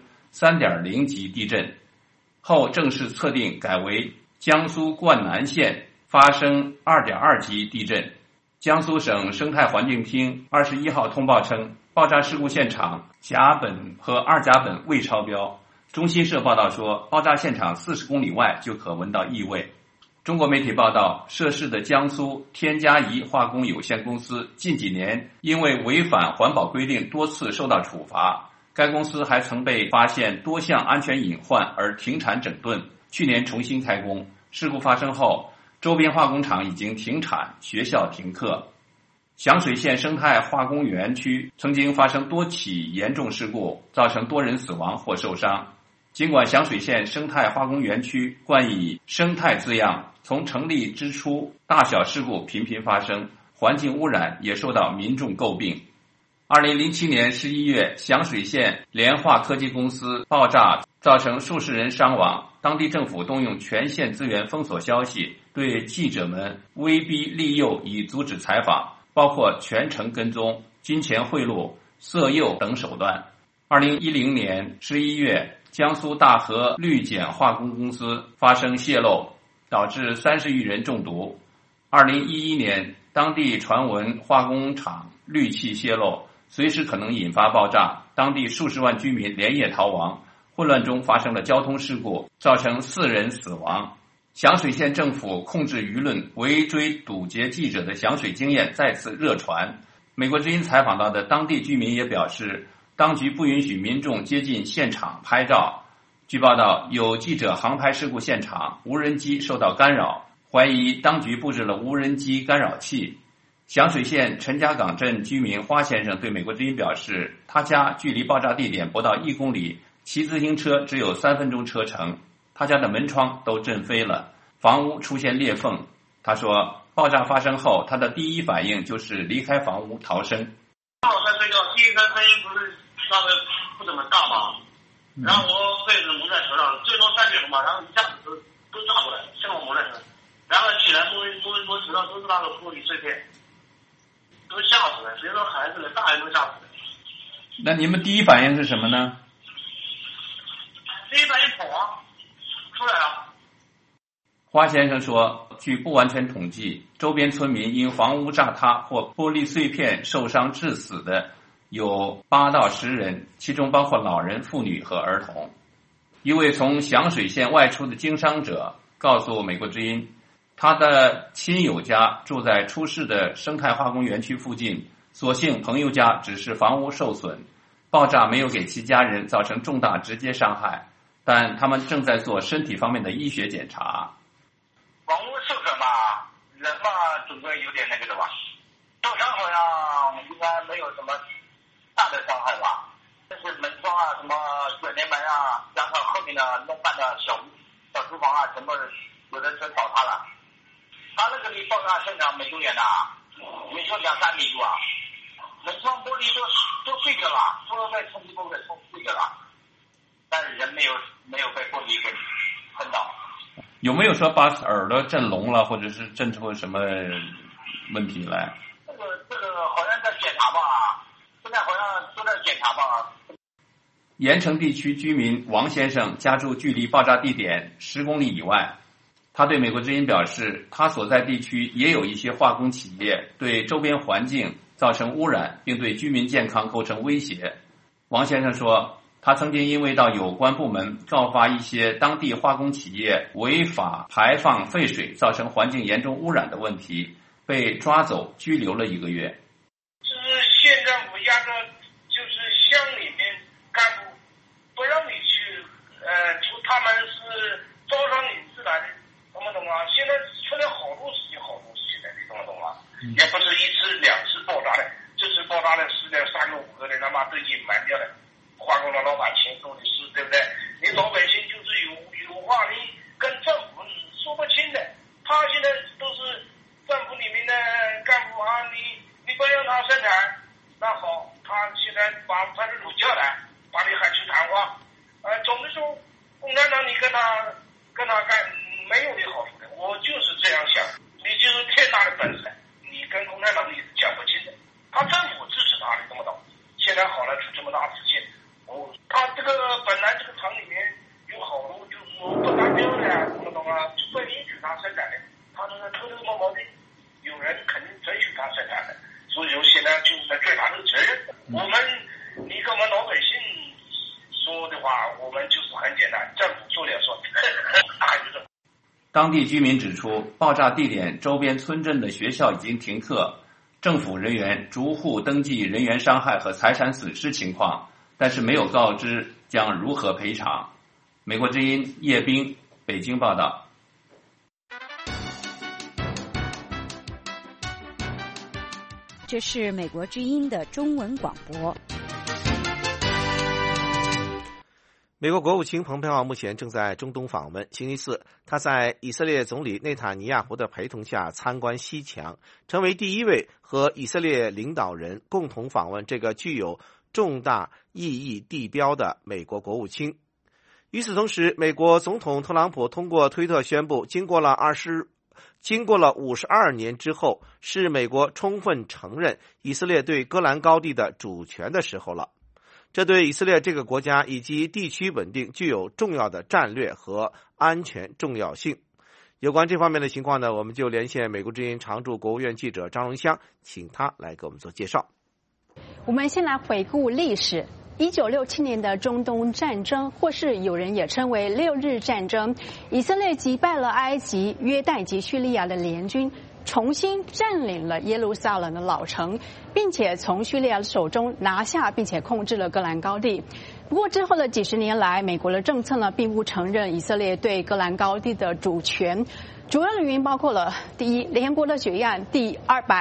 3.0 级地震，后正式测定改为江苏灌南县发生 2.2 级地震。江苏省生态环境厅21号通报称，爆炸事故现场甲苯和二甲苯未超标。中新社报道说，爆炸现场40公里外就可闻到异味。中国媒体报道，涉事的江苏天嘉宜化工有限公司近几年因为违反环保规定多次受到处罚，该公司还曾被发现多项安全隐患而停产整顿，去年重新开工。事故发生后，周边化工厂已经停产，学校停课。响水县生态化工园区曾经发生多起严重事故，造成多人死亡或受伤。尽管响水县生态化工园区冠以生态字样，从成立之初大小事故频频发生，环境污染也受到民众诟病。2007年11月，响水县联化科技公司爆炸造成数十人伤亡，当地政府动用全县资源封锁消息，对记者们威逼利诱以阻止采访，包括全程跟踪、金钱贿赂、色诱等手段。2010年11月，江苏大和氯碱化工公司发生泄漏，导致30余人中毒。2011年，当地传闻化工厂氯气泄漏，随时可能引发爆炸，当地数十万居民连夜逃亡，混乱中发生了交通事故，造成4人死亡。响水县政府控制舆论、围追堵截记者的响水经验再次热传。美国之音采访到的当地居民也表示，当局不允许民众接近现场拍照。据报道，有记者航拍事故现场，无人机受到干扰，怀疑当局布置了无人机干扰器。响水县陈家岗镇居民花先生对美国之音表示，他家距离爆炸地点不到1公里，骑自行车只有3分钟车程，他家的门窗都震飞了，房屋出现裂缝。他说，爆炸发生后，他的第一反应就是离开房屋逃生。 我在睡觉，第一声声音不是那个不怎么大嘛，然后我被子蒙在头上，最多3点钟嘛，然后一下子都炸过来，像我蒙在头上，然后起来摸头上都是那个玻璃碎片，都吓死了，谁说孩子呢，大人都吓死了。 那你们第一反应是什么呢？ 第一反应跑啊，出来了。 花先生说，据不完全统计，周边村民因房屋炸塌或玻璃碎片受伤致死的有8到10人，其中包括老人、妇女和儿童。一位从响水县外出的经商者告诉美国之音，他的亲友家住在出事的生态化工园区附近，所幸朋友家只是房屋受损，爆炸没有给其家人造成重大直接伤害，但他们正在做身体方面的医学检查。 房屋受损嘛，人嘛总归有点那个的吧，受伤好像应该没有什么大的伤害吧，但是门窗啊、什么卷帘门啊，加上后面的弄饭的小厨房啊，全部有的全倒塌了。他那个离爆炸现场没多远的，也就2-3米路啊，门窗玻璃都碎掉了，都被冲击波给冲碎掉了，但是人没有被玻璃给喷到。 有没有说把耳朵震聋了，或者是震出什么问题来？ 这个好像在检查吧，现在好像都在检查吧。 盐城地区居民王先生家住距离爆炸地点10公里以外，他对美国之音表示，他所在地区也有一些化工企业对周边环境造成污染，并对居民健康构成威胁。王先生说，他曾经因为到有关部门告发一些当地化工企业违法排放废水，造成环境严重污染的问题，被抓走拘留了1个月。 是县政府压着，就是乡里面干部不让你去，他们是招商引资来的，懂不懂啊？现在出来好多事情的，你懂不懂啊？也不是1次2次爆炸的，这次爆炸的死了3个5个的，他妈都隐瞒掉了。化工的老板钱多的是，对不对？你老百姓就是有话，你跟政府你说不清的。他现在都是政府里面的干部啊， 好的，有人肯定准许他生产的，所以说现在就是在最大的责任。你跟我们老百姓说的话，我们就是很简单，政府说了算，大于政府。 当地居民指出，爆炸地点周边村镇的学校已经停课，政府人员逐户登记人员伤害和财产损失情况，但是没有告知将如何赔偿。美国之音叶冰北京报道。 这是美国之音的中文广播。 美国国务卿蓬佩奥目前正在中东访问。星期四，他在以色列总理内塔尼亚胡的陪同下参观西墙，成为第一位和以色列领导人共同访问这个具有重大意义地标的美国国务卿。与此同时，美国总统特朗普通过推特宣布，经过了52年之后，是美国充分承认以色列对戈兰高地的主权的时候了。这对以色列这个国家以及地区稳定具有重要的战略和安全重要性。有关这方面的情况呢，我们就连线美国之音常驻国务院记者张荣香，请他来给我们做介绍。 我们先来回顾历史。1967年的中东战争，或是有人也称为6日战争，以色列击败了埃及、约旦及叙利亚的联军，重新占领了耶路撒冷的老城，并且从叙利亚手中拿下并且控制了戈兰高地。不过之后的几十年来，美国的政策呢并不承认以色列对戈兰高地的主权。主要的原因包括了：第一，联合国的决议案第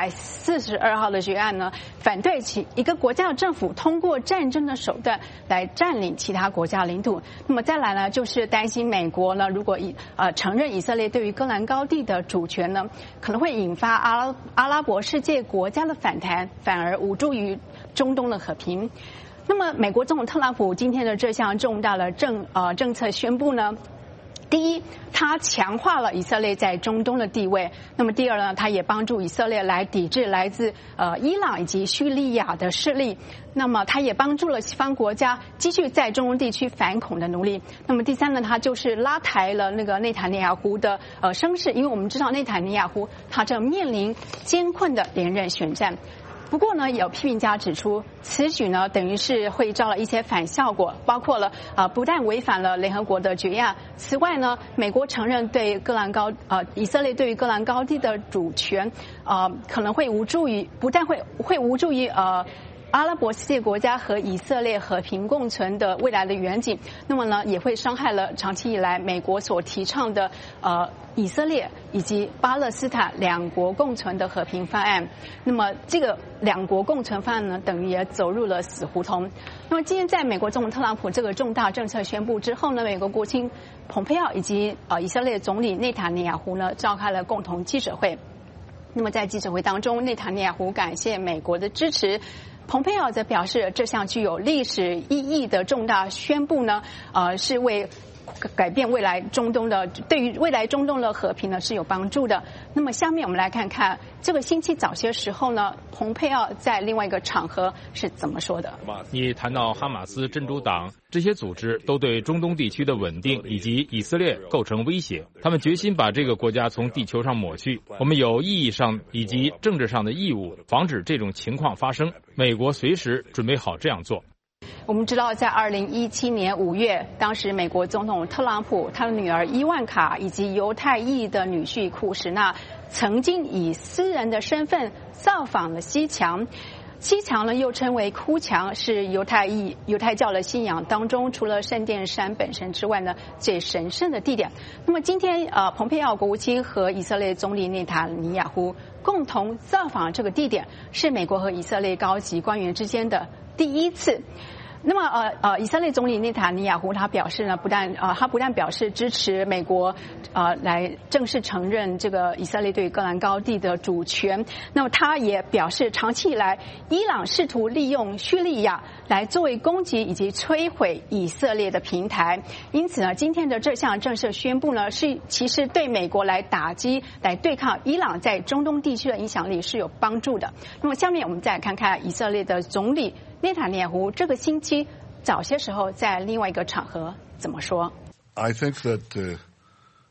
242号的决议案呢，反对一个国家的政府通过战争的手段来占领其他国家领土。那么再来呢，就是担心美国呢，如果承认以色列对于戈兰高地的主权呢，可能会引发阿拉伯世界国家的反弹，反而无助于中东的和平。那么，美国总统特朗普今天的这项重大的政策宣布呢，第一，他强化了以色列在中东的地位。那么第二呢，他也帮助以色列来抵制来自伊朗以及叙利亚的势力。那么他也帮助了西方国家继续在中东地区反恐的努力。那么第三呢，他就是拉抬了那个内塔尼亚胡的声势，因为我们知道内塔尼亚胡他正面临艰困的连任选战。不过呢，有批评家指出，此举呢等于是会招来一些反效果，包括了不但违反了联合国的决议案，此外呢，美国承认对以色列对于戈兰高地的主权，可能会不但会无助于阿拉伯世界国家和以色列和平共存的未来的远景，那么呢，也会伤害了长期以来美国所提倡的以色列以及巴勒斯坦两国共存的和平方案。那么这个两国共存方案呢，等于也走入了死胡同。那么今天在美国总统特朗普这个重大政策宣布之后呢，美国国务卿蓬佩奥以及以色列总理内塔尼亚胡呢召开了共同记者会。那么在记者会当中，内塔尼亚胡感谢美国的支持。蓬佩奥则表示，这项具有历史意义的重大宣布呢，是为改变对于未来中东的和平呢是有帮助的。那么下面我们来看看这个星期早些时候呢，蓬佩奥在另外一个场合是怎么说的。 你谈到哈马斯、真主党这些组织都对中东地区的稳定以及以色列构成威胁，他们决心把这个国家从地球上抹去。我们有意义上以及政治上的义务防止这种情况发生，美国随时准备好这样做。 我们知道，在2017年5月，当时美国总统特朗普、他的女儿伊万卡以及犹太裔的女婿库什纳，曾经以私人的身份造访了西墙。西墙呢，又称为哭墙，是犹太教的信仰当中，除了圣殿山本身之外呢，最神圣的地点。那么今天蓬佩奥国务卿和以色列总理内塔尼亚胡共同造访这个地点，是美国和以色列高级官员之间的第一次。那么以色列总理内塔尼亚胡他表示呢，他不但表示支持美国来正式承认这个以色列对戈兰高地的主权，那么他也表示长期以来伊朗试图利用叙利亚来作为攻击以及摧毁以色列的平台。因此呢，今天的这项正式宣布呢，其实对美国来打击、来对抗伊朗在中东地区的影响力是有帮助的。那么下面我们再来看看以色列的总理内塔尼亚胡这个星期早些时候在另外一个场合怎么说。 I think that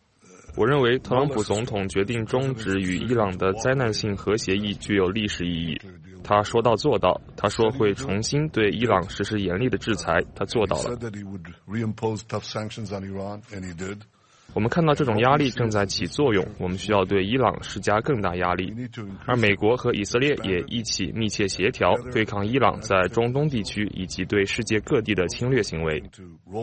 我认为特朗普总统决定终止与伊朗的灾难性核协议具有历史意义。他说到做到，他说会重新对伊朗实施严厉的制裁，他做到了。我们看到这种压力正在起作用，我们需要对伊朗施加更大压力，而美国和以色列也一起密切协调，对抗伊朗在中东地区以及对世界各地的侵略行为。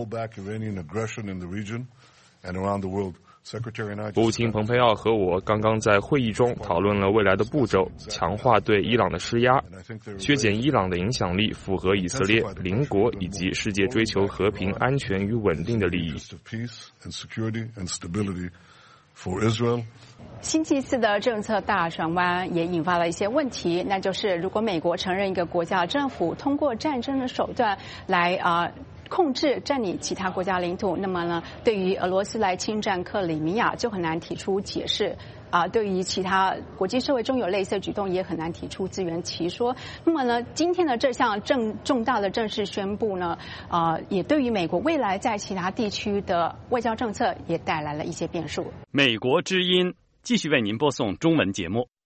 国务卿蓬佩奥和我刚刚在会议中讨论了未来的步骤，强化对伊朗的施压，削减伊朗的影响力，符合以色列、邻国以及世界追求和平、安全与稳定的利益。 星期四的政策大转弯也引发了一些问题，那就是如果美国承认一个国家政府通过战争的手段来控制占领其他国家领土，那么呢，对于俄罗斯来侵占克里米亚就很难提出解释。对于其他国际社会中有类似的举动，也很难提出自圆其说。那么呢，今天的这项重大的正式宣布呢，也对于美国未来在其他地区的外交政策也带来了一些变数。 美国之音继续为您播送中文节目。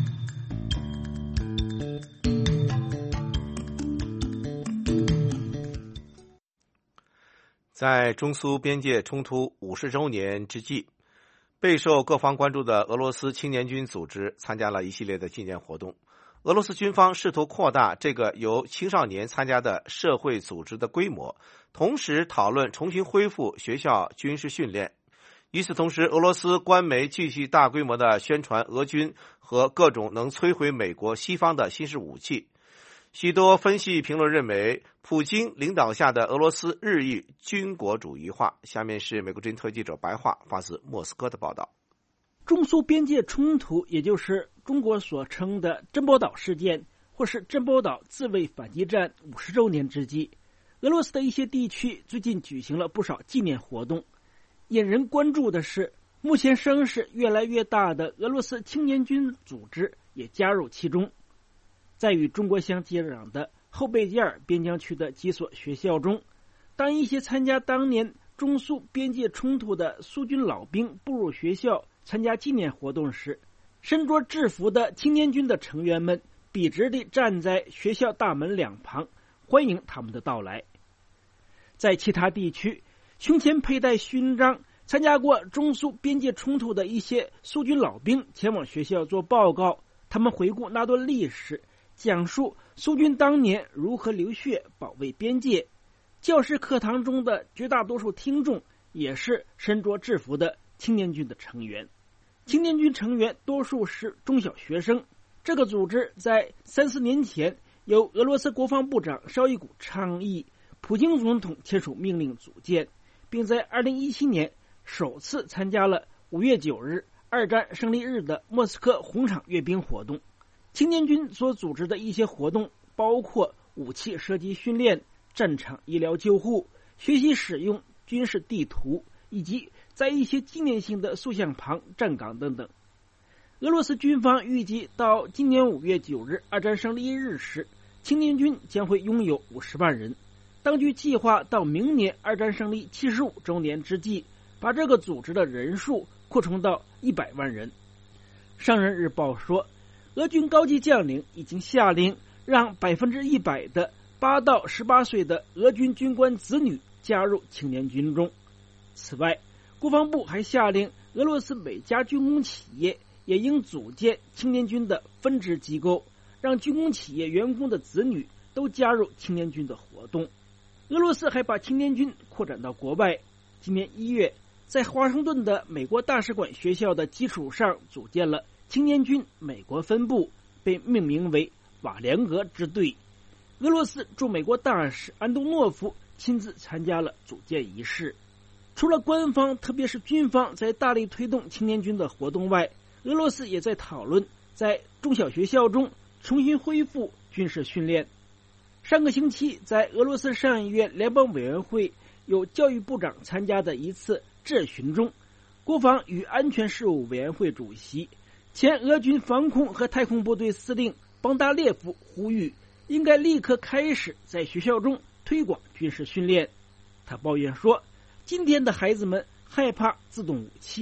在中苏边界冲突50周年之际，备受各方关注的俄罗斯青年军组织参加了一系列的纪念活动。俄罗斯军方试图扩大这个由青少年参加的社会组织的规模，同时讨论重新恢复学校军事训练。与此同时，俄罗斯官媒继续大规模的宣传俄军和各种能摧毁美国西方的新式武器。许多分析评论认为，普京领导下的俄罗斯日益军国主义化。下面是美国之音特约记者白桦发自莫斯科的报道。 中苏边界冲突，也就是中国所称的珍宝岛事件，或是珍宝岛自卫反击战50周年之际，俄罗斯的一些地区最近举行了不少纪念活动。引人关注的是，目前声势越来越大的俄罗斯青年军组织也加入其中。在与中国相接壤的后贝加尔边疆区的几所学校中，当一些参加当年中苏边界冲突的苏军老兵步入学校参加纪念活动时，身着制服的青年军的成员们笔直地站在学校大门两旁，欢迎他们的到来。在其他地区，胸前佩戴勋章参加过中苏边界冲突的一些苏军老兵前往学校做报告，他们回顾那段历史，讲述苏军当年如何流血保卫边界。教师课堂中的绝大多数听众也是身着制服的青年军的成员。青年军成员多数是中小学生。这个组织在3-4年前由俄罗斯国防部长绍伊古倡议，普京总统签署命令组建，并在2017年首次参加了5月9日二战胜利日的莫斯科红场阅兵活动。青年军所组织的一些活动包括武器射击训练、战场医疗救护、学习使用军事地图，以及在一些纪念性的塑像旁站岗等等。俄罗斯军方预计到今年5月9日二战胜利日时，青年军将会拥有50万人。当局计划到明年二战胜利75周年之际，把这个组织的人数扩充到100万人。上任日报说，俄军高级将领已经下令让100%的8到18岁的俄军军官子女加入青年军中。此外，国防部还下令俄罗斯每家军工企业也应组建青年军的分支机构，让军工企业员工的子女都加入青年军的活动。俄罗斯还把青年军扩展到国外。今年1月，在华盛顿的美国大使馆学校的基础上组建了青年军美国分部，被命名为瓦良格支队。俄罗斯驻美国大使安东诺夫亲自参加了组建仪式。除了官方，特别是军方在大力推动青年军的活动外，俄罗斯也在讨论在中小学校中重新恢复军事训练。上个星期，在俄罗斯上议院联邦委员会有教育部长参加的一次质询中，国防与安全事务委员会主席、前俄军防空和太空部队司令邦达列夫呼吁，应该立刻开始在学校中推广军事训练。他抱怨说，今天的孩子们害怕自动武器，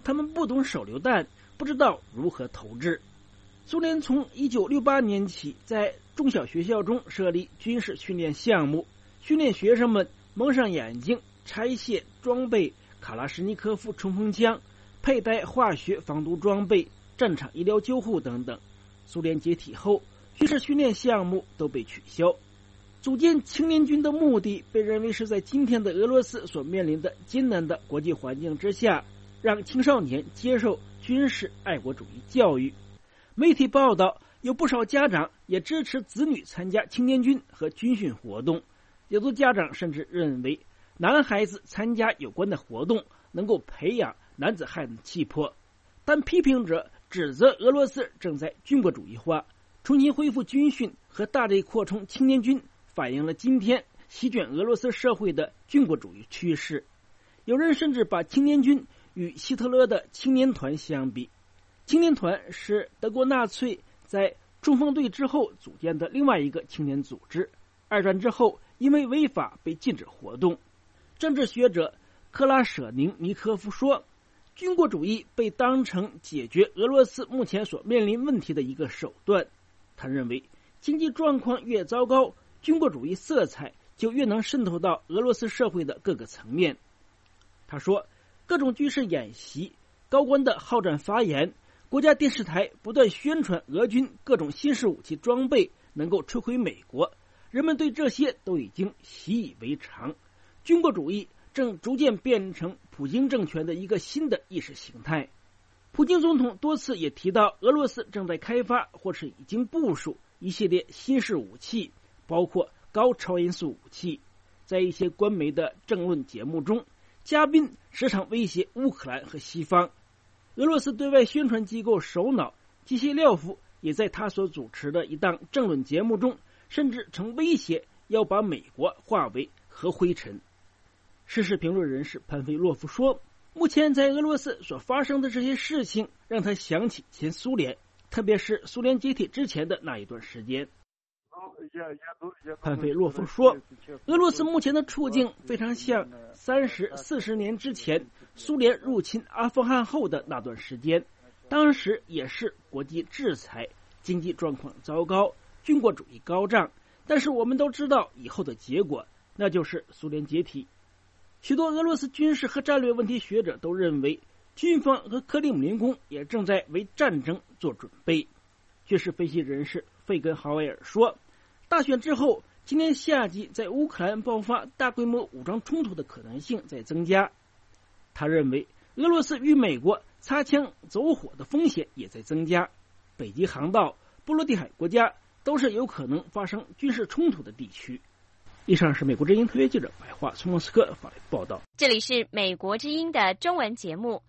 他们不懂手榴弹，不知道如何投掷。苏联从1968年起在中小学校中设立军事训练项目，训练学生们蒙上眼睛，拆卸装备卡拉什尼科夫冲锋枪，佩戴化学防毒装备，战场医疗救护等等。苏联解体后，军事训练项目都被取消。组建青年军的目的被认为是在今天的俄罗斯所面临的艰难的国际环境之下，让青少年接受军事爱国主义教育。媒体报道，有不少家长也支持子女参加青年军和军训活动，有的家长甚至认为男孩子参加有关的活动能够培养男子汉的气魄。但批评者指责俄罗斯正在军国主义化，重新恢复军训和大力扩充青年军，反映了今天席卷俄罗斯社会的军国主义趋势。有人甚至把青年军与希特勒的青年团相比。青年团是德国纳粹在冲锋队之后组建的另外一个青年组织，二战之后因为违法被禁止活动。政治学者克拉舍宁尼科夫说，军国主义被当成解决俄罗斯目前所面临问题的一个手段。他认为，经济状况越糟糕，军国主义色彩就越能渗透到俄罗斯社会的各个层面。他说，各种军事演习、高官的好战发言、国家电视台不断宣传俄军各种新式武器装备能够摧毁美国，人们对这些都已经习以为常。军国主义正逐渐变成普京政权的一个新的意识形态。普京总统多次也提到，俄罗斯正在开发或是已经部署一系列新式武器，包括高超音速武器。在一些官媒的政论节目中，嘉宾时常威胁乌克兰和西方。俄罗斯对外宣传机构首脑基谢廖夫也在他所主持的一档政论节目中，甚至曾威胁要把美国化为核灰尘。时事评论人士潘菲洛夫说，目前在俄罗斯所发生的这些事情让他想起前苏联，特别是苏联解体之前的那一段时间。潘菲洛夫说，俄罗斯目前的处境非常像30、40年之前苏联入侵阿富汗后的那段时间，当时也是国际制裁，经济状况糟糕，军国主义高涨，但是我们都知道以后的结果，那就是苏联解体。许多俄罗斯军事和战略问题学者都认为，军方和克里姆林宫也正在为战争做准备。军事分析人士费根豪维尔说，大选之后，今年夏季在乌克兰爆发大规模武装冲突的可能性在增加。他认为，俄罗斯与美国擦枪走火的风险也在增加。北极航道、波罗的海国家都是有可能发生军事冲突的地区。以上是美国之音特约记者白桦从莫斯科发来报道。 这里是美国之音的中文节目。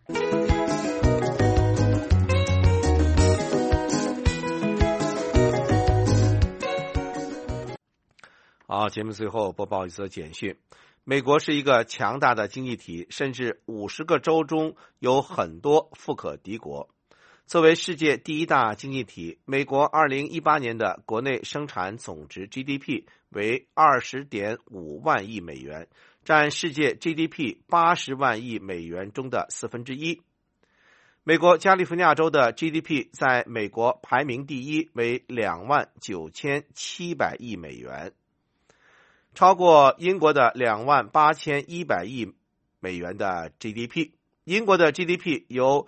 好，节目最后播报一则简讯。美国是一个强大的经济体，甚至50个州中有很多富可敌国。作为世界第一大经济体，美国2018年的国内生产总值 GDP 为20.5万亿美元，占世界 GDP 80万亿美元中的1/4。美国加利福尼亚州的 GDP 在美国排名第一，为29700亿美元，超过英国的28100亿美元的 GDP。 英国的 GDP 由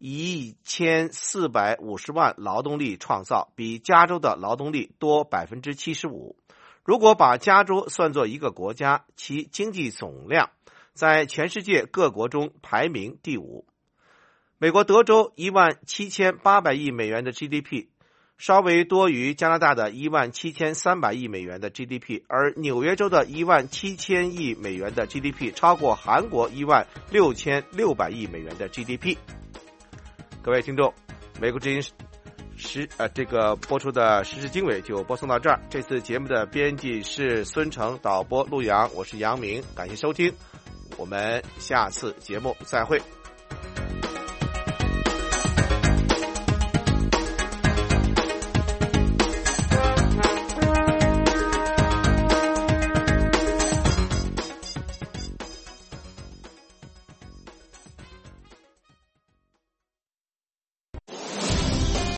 1450万劳动力创造，比加州的劳动力多 75%。 如果把加州算作一个国家，其经济总量在全世界各国中排名第5。美国德州17800亿美元的 GDP 稍微多于加拿大的17300亿美元的 GDP， 而纽约州的17000亿美元的 GDP 超过韩国16600亿美元的 GDP。 各位听众，美国之音播出的时事经纬就播送到这儿。这次节目的编辑是孙成，导播陆阳，我是杨明，感谢收听，我们下次节目再会。